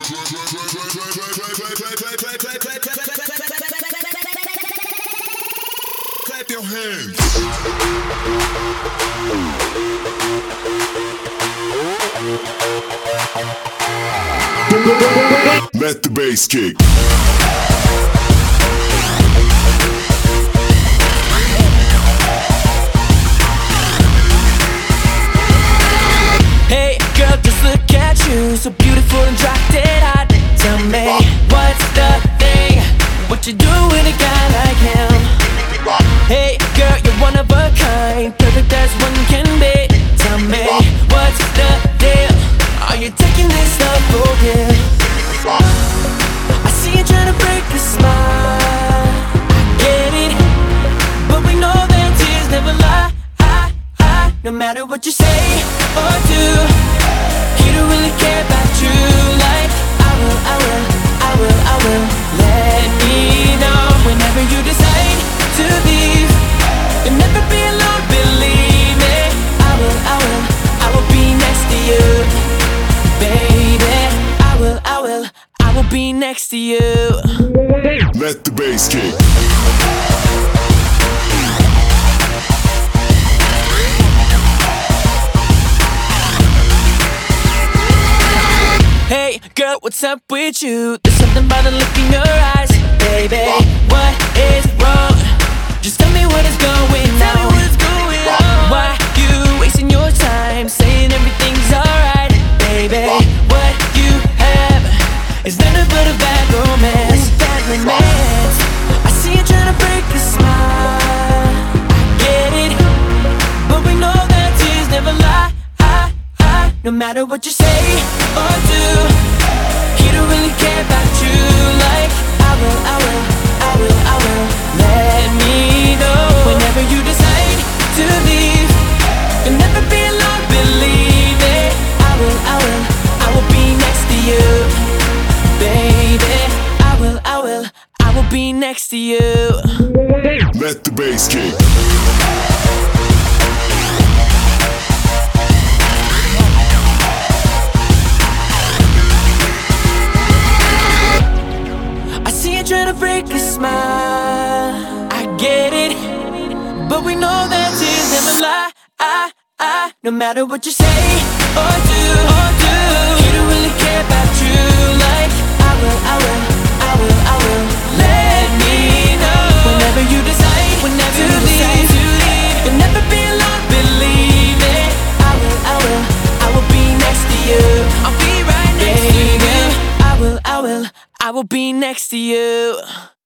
Clap your hands. Let the bass kick. Hey girl, just look at you, so beautiful and drop dead hot. Tell me, what's the thing? What you do with a guy like him? Hey girl, you're one of a kind, perfect as one can be. Tell me, what's the deal? Are you taking this stuff for real? I see you trying to break a smile, I get it, but we know that tears never lie. No matter what you say or do, he don't really care about you. Like I will let me know whenever you decide to leave. You'll never be alone, believe me. I will be next to you, baby. I will be next to you. Let the bass kick. Hey girl, what's up with you? There's something about the look in your eyes, baby. What is wrong? Just tell me what is going on. Why you wasting your time saying everything's alright, baby? What you have is nothing but a bad romance. Bad romance. I see you trying to break a smile, I get it, but we know that tears never lie. No matter what you say or do, he don't really care about you. Like I will let me know whenever you decide to leave. You'll never be alone, believe me. I will be next to you, baby. I will be next to you. Let the bass kick. Trying to break a smile, I get it, but we know that tears never lie. No matter what you say or do, he don't really care about you. Like I will let me know whenever you decide to leave. You'll never be alone, believe me. I will be next to you. I'll be right next to you. I will be next to you.